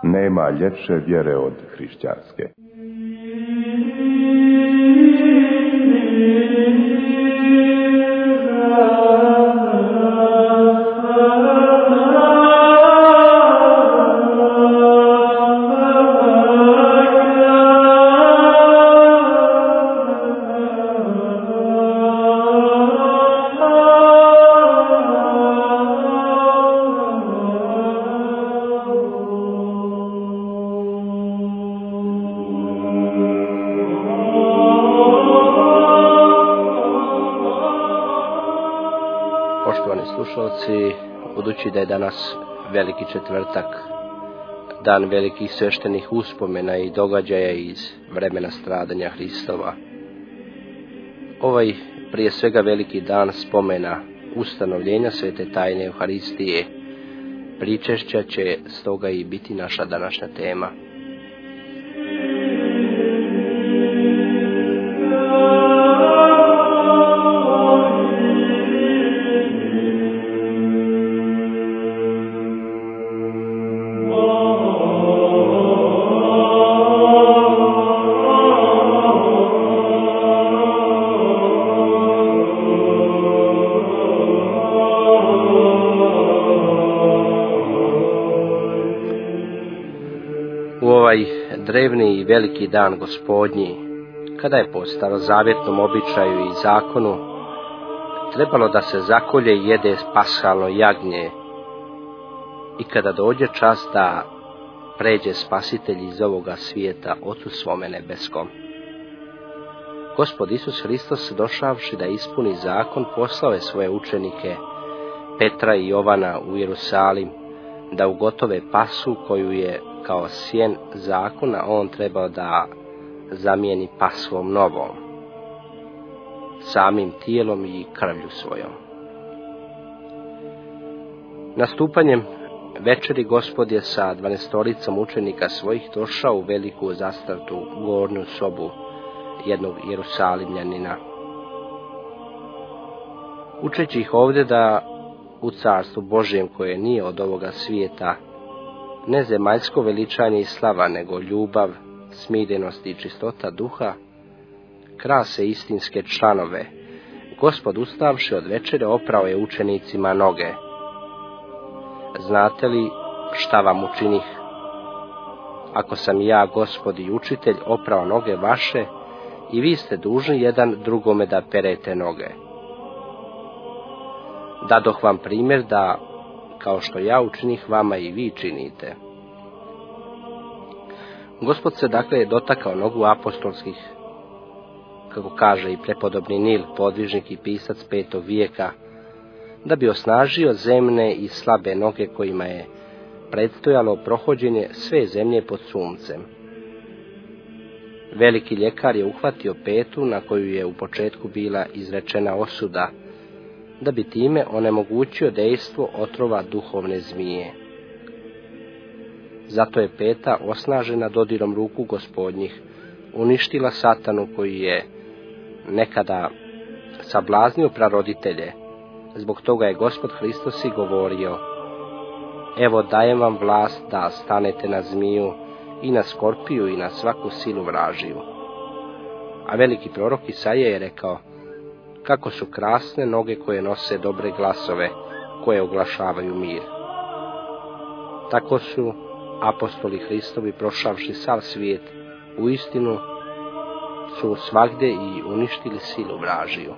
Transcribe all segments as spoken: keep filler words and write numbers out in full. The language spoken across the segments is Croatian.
Nema ljepše vjere od hrišćanske. Poštovani slušalci, budući da je danas veliki četvrtak, dan velikih sveštenih uspomena i događaja iz vremena stradanja Hristova, ovaj prije svega veliki dan spomena ustanovljenja svete tajne Euharistije, pričešća će stoga i biti naša današnja tema. U ovaj drevni i veliki dan Gospodnji, kada je po starozavjetnom običaju i zakonu trebalo da se zakolje i jede pashalno jagnje, i kada dođe čas da pređe Spasitelj iz ovoga svijeta Ocu svome nebeskom, Gospod Isus Hristos, došavši da ispuni zakon, poslao je svoje učenike Petra i Jovana u Jerusalim da ugotove pasu koju je kao sjen zakona on trebao da zamijeni pasvom novom, samim tijelom i krvlju svojom. Nastupanjem večeri Gospod je sa dvanaestoricom učenika svojih došao u veliku zastrtu gornju sobu jednog Jerusalimljanina, učeći ih ovdje da u carstvu Božjem, koje nije od ovoga svijeta, ne zemaljsko veličanje i slava, nego ljubav, smirenost i čistota duha, krase istinske članove, Gospod ustavši od večere oprao je učenicima noge. Znate li šta vam učinih? Ako sam ja, Gospod i učitelj, oprao noge vaše, i vi ste dužni jedan drugome da perete noge. Dadoh vam primjer da, kao što ja učinih vama, i vi činite. Gospod se dakle dotakao nogu apostolskih, kako kaže i prepodobni Nil, podvižnik i pisac petog vijeka, da bi osnažio zemne i slabe noge kojima je predstojalo prohođenje sve zemlje pod suncem. Veliki ljekar je uhvatio petu na koju je u početku bila izrečena osuda, da bi time onemogućio dejstvo otrova duhovne zmije. Zato je peta, osnažena dodirom ruku Gospodnjih, uništila satanu koji je nekada sablaznio praroditelje. Zbog toga je Gospod Hristos i govorio: evo dajem vam vlast da stanete na zmiju i na skorpiju i na svaku silu vražiju. A veliki prorok Isaija je rekao: kako su krasne noge koje nose dobre glasove, koje oglašavaju mir. Tako su apostoli Hristovi, prošavši sav svijet, uistinu su svagde i uništili silu vražiju.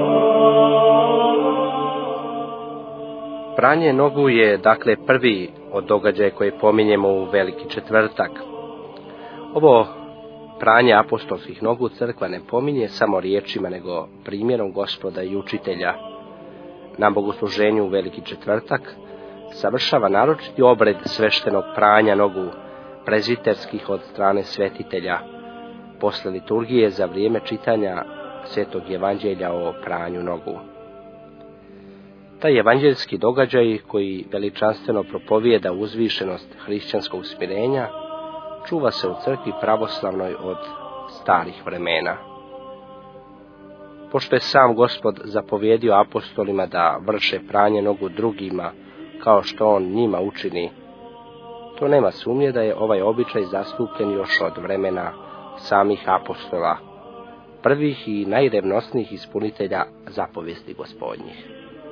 Pranje nogu je dakle prvi od događaja koje pominjemo u Veliki četvrtak. Ovo pranje apostolskih nogu crkva ne pominje samo riječima, nego primjerom Gospoda i učitelja. Na bogosluženju u Veliki četvrtak savršava naročiti obred sveštenog pranja nogu prezviterskih od strane svetitelja, posle liturgije za vrijeme čitanja Svetog evanđelja o pranju nogu. Taj evanđeljski događaj koji veličanstveno propovijeda uzvišenost hrišćanskog smirenja čuva se u crkvi pravoslavnoj od starih vremena. Pošto je sam Gospod zapovjedio apostolima da vrše pranje nogu drugima kao što on njima učini, to nema sumnje da je ovaj običaj zastupljen još od vremena samih apostola, prvih i najrevnosnijih ispunitelja zapovijesti Gospodnjih.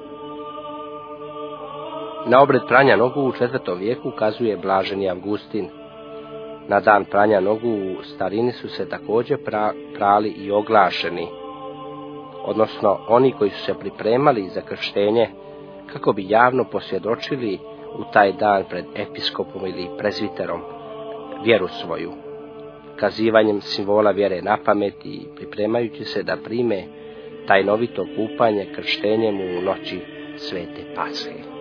Na obred pranja nogu u četvrtom vijeku ukazuje blaženi Avgustin. Na dan pranja nogu u starini su se također pra, prali i oglašeni, odnosno oni koji su se pripremali za krštenje kako bi javno posvjedočili u taj dan pred episkopom ili prezviterom vjeru svoju, kazivanjem simbola vjere na pamet i pripremajući se da prime tajnovito kupanje krštenjem u noći Svete Pashe.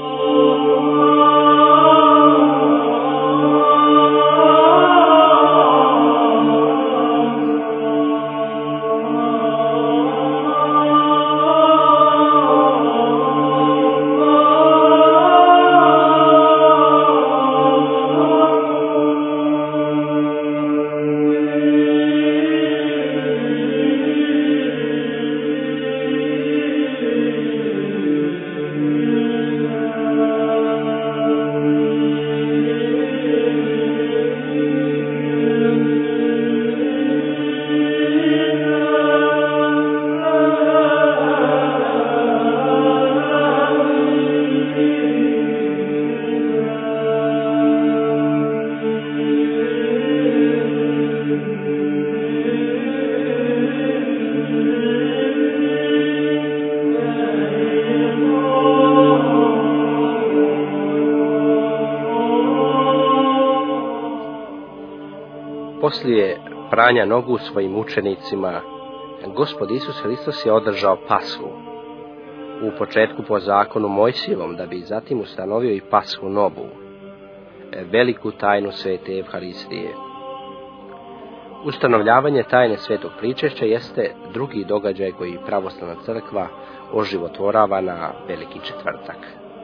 Poslije pranja nogu svojim učenicima, Gospod Isus Hristos je održao Pashu. U početku po zakonu Mojsijevom, da bi zatim ustanovio i Pashu novu, veliku tajnu Svete Evharistije. Ustanovljavanje tajne Svetog pričešća jeste drugi događaj koji pravoslavna crkva oživotvorava na Veliki četvrtak.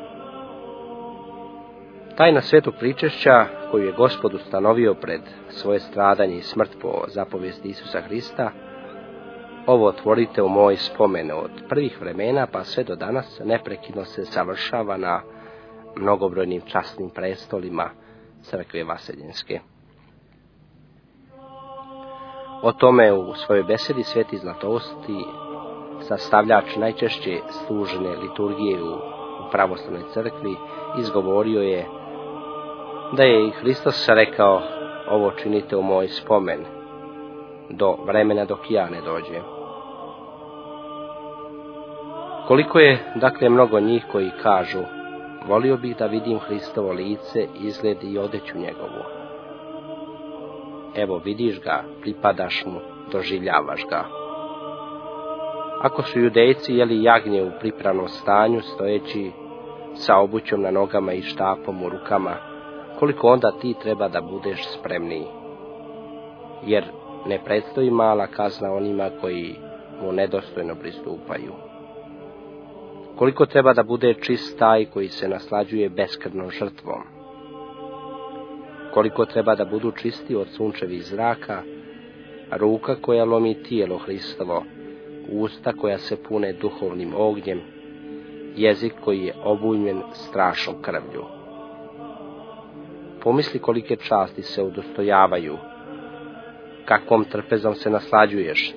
Tajna Svetog pričešća, koju je Gospod ustanovio pred svoje stradanje i smrt po zapovijesti Isusa Hrista, ovo otvorite u moj spomen od prvih vremena pa sve do danas neprekidno se savršava na mnogobrojnim časnim prestolima crkve vaseljenske. O tome u svojoj besedi Sveti Zlatousti, sastavljač najčešće služene liturgije u, u pravoslavnoj crkvi, izgovorio je da je i Hristos rekao: ovo činite u moj spomen, do vremena dok ja ne dođem. Koliko je, dakle, mnogo njih koji kažu: volio bih da vidim Hristovo lice, izgled i odeću njegovu. Evo vidiš ga, pripadaš mu, doživljavaš ga. Ako su Judejci jeli jagnje u pripravnom stanju, stojeći sa obućom na nogama i štapom u rukama, koliko onda ti treba da budeš spremniji? Jer ne predstoji mala kazna onima koji mu nedostojno pristupaju. Koliko treba da bude čist taj koji se naslađuje beskrvnom žrtvom? Koliko treba da budu čisti od sunčevih zraka, ruka koja lomi tijelo Hristovo, usta koja se pune duhovnim ognjem, jezik koji je obujmen strašnom krvlju. Pomisli kolike časti se udostojavaju, kakvom trpezom se naslađuješ.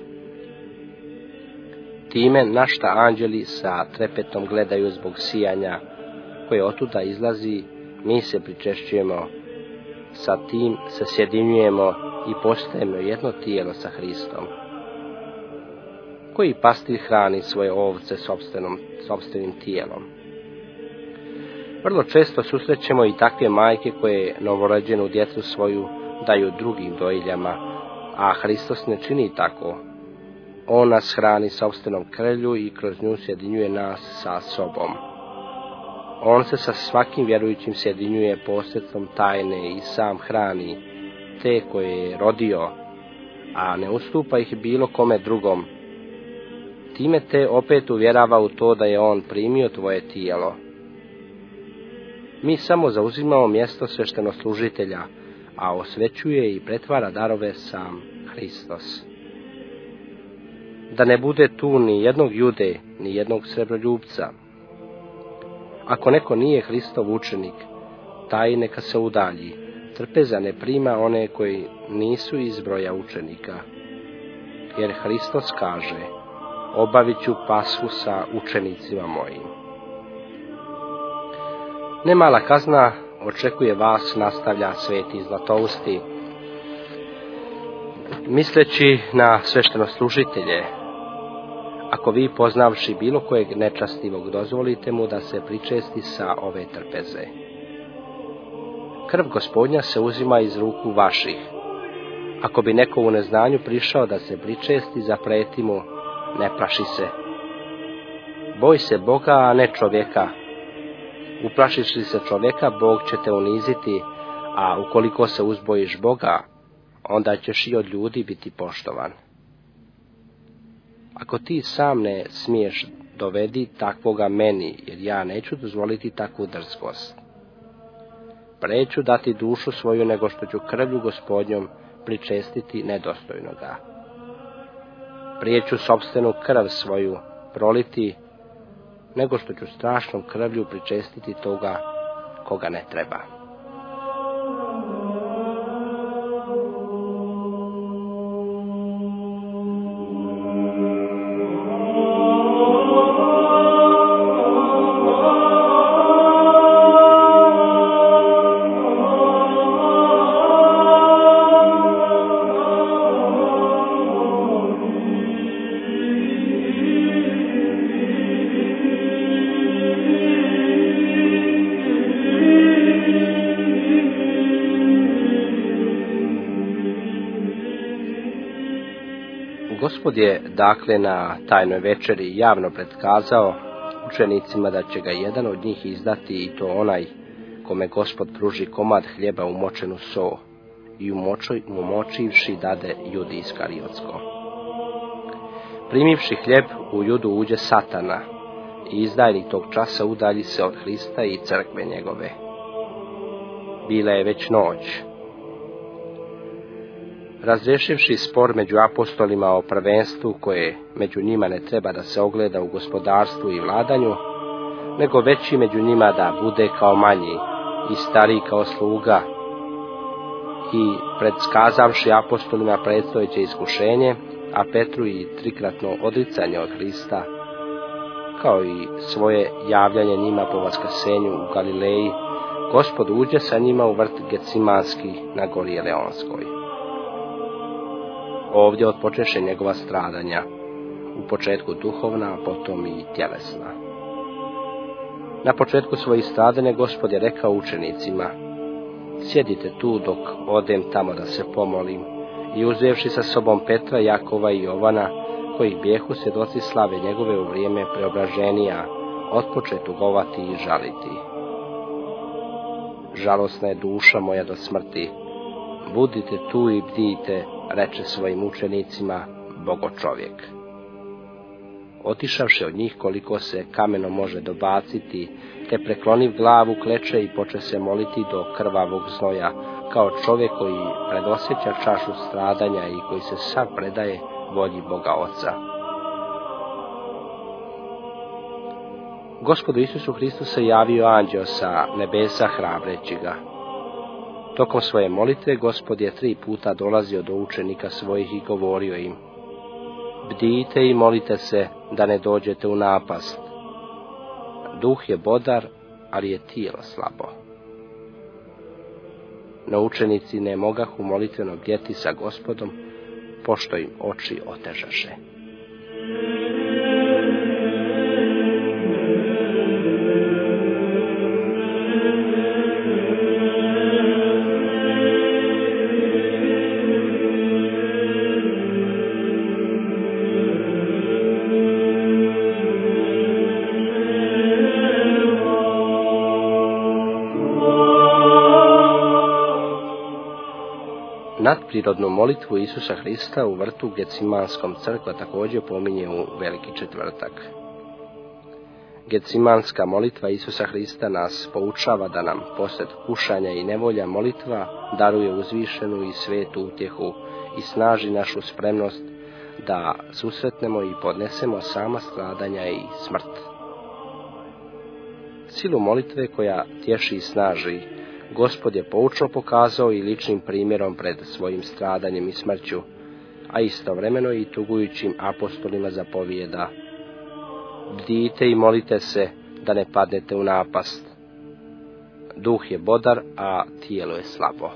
Time na šta anđeli sa trepetom gledaju zbog sijanja koje otuda izlazi, mi se pričešćujemo, sa tim se sjedinjujemo i postajemo jedno tijelo sa Hristom. Koji pastir hrani svoje ovce sopstvenom, sopstvenim tijelom? Vrlo često susrećemo i takve majke koje novorođenu djecu svoju daju drugim dojiljama, a Hristos ne čini tako. On nas hrani sopstvenom krvlju i kroz nju sjedinjuje nas sa sobom. On se sa svakim vjerujućim sjedinjuje posredstvom tajne i sam hrani te koje je rodio, a ne ustupa ih bilo kome drugom. Time te opet uvjerava u to da je on primio tvoje tijelo. Mi samo zauzimamo mjesto sveštenoslужitelja, a osvećuje i pretvara darove sam Hristos. Da ne bude tu ni jednog Jude, ni jednog srebroljupca. Ako neko nije Hristov učenik, taj neka se udalji. Trpeza ne prima one koji nisu iz broja učenika. Jer Hristos kaže, obavit ću pashu sa učenicima mojim. Nemala kazna očekuje vas, nastavlja sveti Zlatousti, misleći na sveštenoslужitelje. Ako vi, poznavši bilo kojeg nečastivog, dozvolite mu da se pričesti sa ove trpeze. Krv Gospodnja se uzima iz ruku vaših. Ako bi neko u neznanju prišao da se pričesti, zapreti mu, ne plaši se. Boj se Boga, a ne čovjeka. Uplašiš li se čovjeka, Bog će te uniziti, a ukoliko se uzbojiš Boga, onda ćeš i od ljudi biti poštovan. Ako ti sam ne smiješ, dovedi takvoga meni, jer ja neću dozvoliti takvu drskost. Preću dati dušu svoju, nego što ću krvlju Gospodnjom pričestiti nedostojnoga. Prije ću sopstvenu krv svoju proliti, nego što ću strašnom krvlju pričestiti toga koga ne treba. Gospod je dakle na tajnoj večeri javno predkazao učenicima da će ga jedan od njih izdati, i to onaj kome Gospod pruži komad hljeba umočenu so i umočivši dade Judi Iskariotsko. Primivši hljeb, u Judu uđe Satana i izdajnik tog časa udalji se od Hrista i crkve njegove. Bila je već noć. Razriješivši spor među apostolima o prvenstvu, koje među njima ne treba da se ogleda u gospodarstvu i vladanju, nego veći među njima da bude kao manji i stariji kao sluga, i predskazavši apostolima predstojeće iskušenje, a Petru i trikratno odricanje od Hrista, kao i svoje javljanje njima po vaskrsenju u Galileji, Gospod uđe sa njima u vrt Gecimanski na gori Eleonskoj. Ovdje otpočeše njegova stradanja, u početku duhovna, a potom i tjelesna. Na početku svojih stradanja Gospod je rekao učenicima, sjedite tu dok odem tamo da se pomolim, i uzevši sa sobom Petra, Jakova i Jovana, koji bijehu svjedoci slave njegove u vrijeme preobraženija, otpoče tugovati i žaliti. Žalosna je duša moja do smrti, budite tu i bdijte, reče svojim učenicima Bogo čovjek. Otišavši od njih koliko se kameno može dobaciti, te prekloniv glavu kleče i poče se moliti do krvavog znoja, kao čovjek koji predosjeća čašu stradanja i koji se sav predaje volji Boga Oca. Gospodu Isusu Hristu se javio anđeo sa nebesa hrabreći ga. Tokom svoje molitve Gospod je tri puta dolazio do učenika svojih i govorio im, bdijte i molite se da ne dođete u napast. Duh je bodar, ali je tijelo slabo. No učenici ne mogahu molitveno bdjeti sa Gospodom, pošto im oči otežaše. Nadprirodnu molitvu Isusa Hrista u vrtu Gecimanskom crkva također pominje u Veliki četvrtak. Gecimanska molitva Isusa Hrista nas poučava da nam posred kušanja i nevolja molitva daruje uzvišenu i svetu utjehu i snaži našu spremnost da susretnemo i podnesemo sama stradanja i smrt. Silu molitve koja tješi i snaži, Gospod je poučno pokazao i ličnim primjerom pred svojim stradanjem i smrću, a istovremeno i tugujućim apostolima zapovijeda: bdijte i molite se da ne padnete u napast. Duh je bodar, a tijelo je slabo.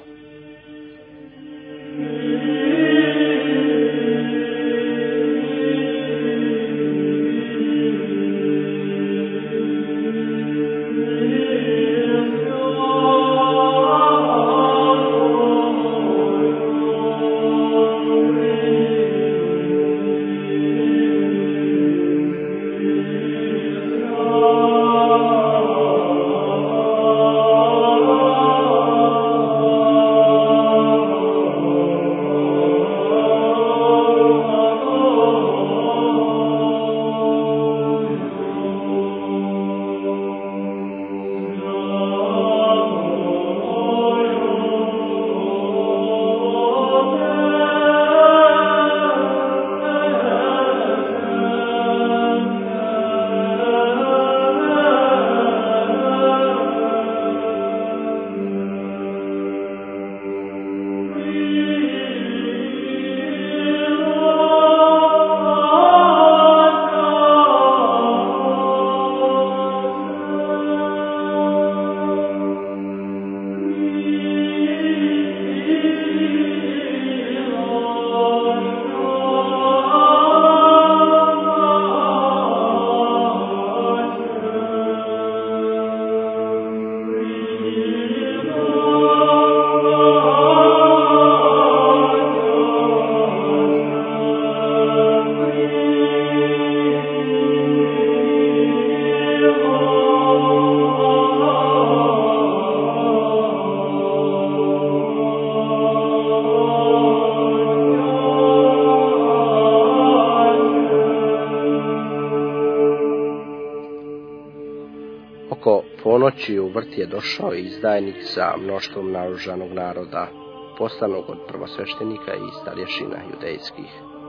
Oko ponoći u vrt je došao izdajnik sa mnoštvom naoružanog naroda, poslanog od prvosveštenika i starješina judejskih.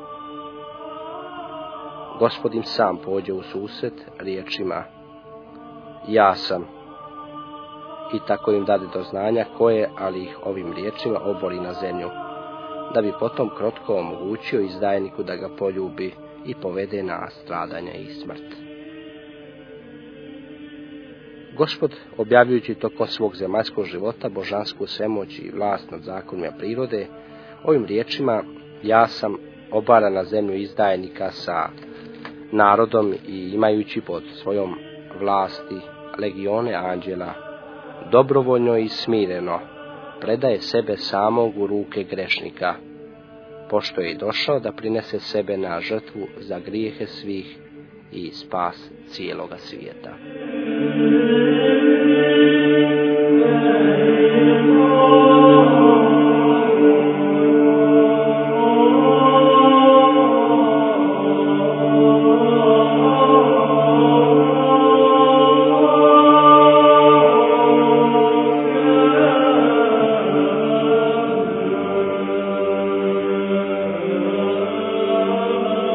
Gospod im sam pođe u susret riječima: ja sam, i tako im dade do znanja koje, ali ih ovim riječima oboli na zemlju, da bi potom krotko omogućio izdajniku da ga poljubi i povede na stradanja i smrt. Gospod, objavljujući tokom svog zemaljskog života božansku svemoć i vlast nad zakonima prirode, ovim riječima: ja sam, obara na zemlju izdajnika sa narodom i imajući pod svojom vlasti legione anđela, dobrovoljno i smireno predaje sebe samog u ruke grešnika, pošto je došao da prinese sebe na žrtvu za grijehe svih i spas cijeloga svijeta.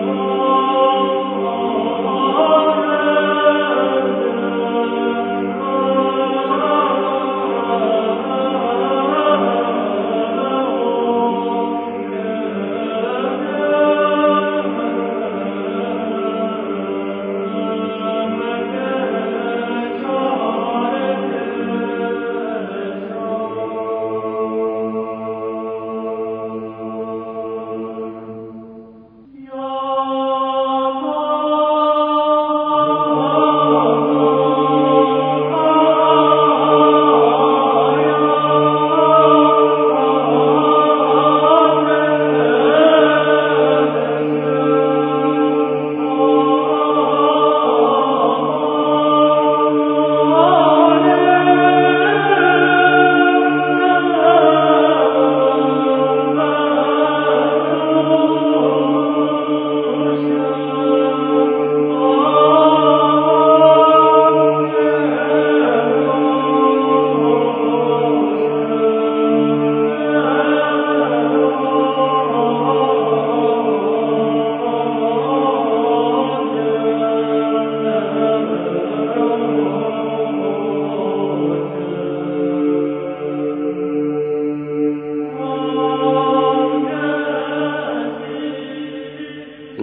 Oh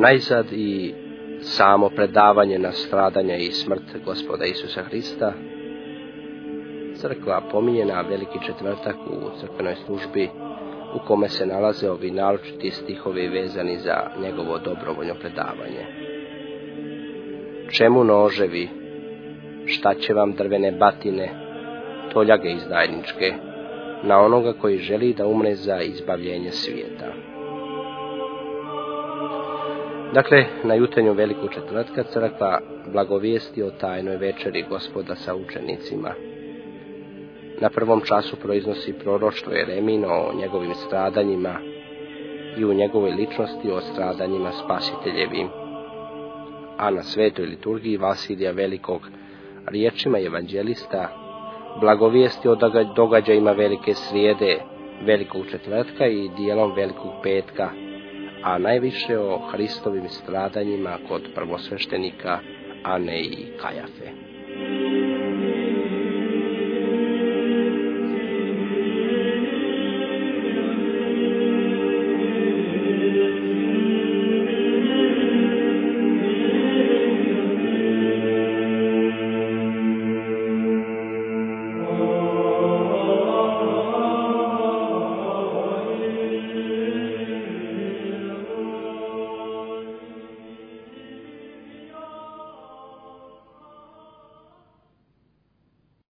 najzad i samo predavanje na stradanja i smrt Gospoda Isusa Hrista, crkva pominje na Veliki četvrtak u crkvenoj službi, u kome se nalaze ovi naročiti stihovi vezani za njegovo dobrovoljno predavanje. Čemu noževi, šta će vam drvene batine, toljage izdajničke, na onoga koji želi da umre za izbavljenje svijeta. Dakle, na jutarnju Veliku četvrtka crkva blagovijesti o tajnoj večeri Gospoda sa učenicima. Na prvom času proiznosi proroštvo Jeremino o njegovim stradanjima i u njegovoj ličnosti o stradanjima Spasiteljevim, a na svetoj liturgiji Vasilija Velikog riječima evanđelista blagovijesti o događajima Velike srijede, Velikog četvrtka i dijelom Velikog petka, a najviše o Hristovim stradanjima kod prvosveštenika Ane i Kajafe.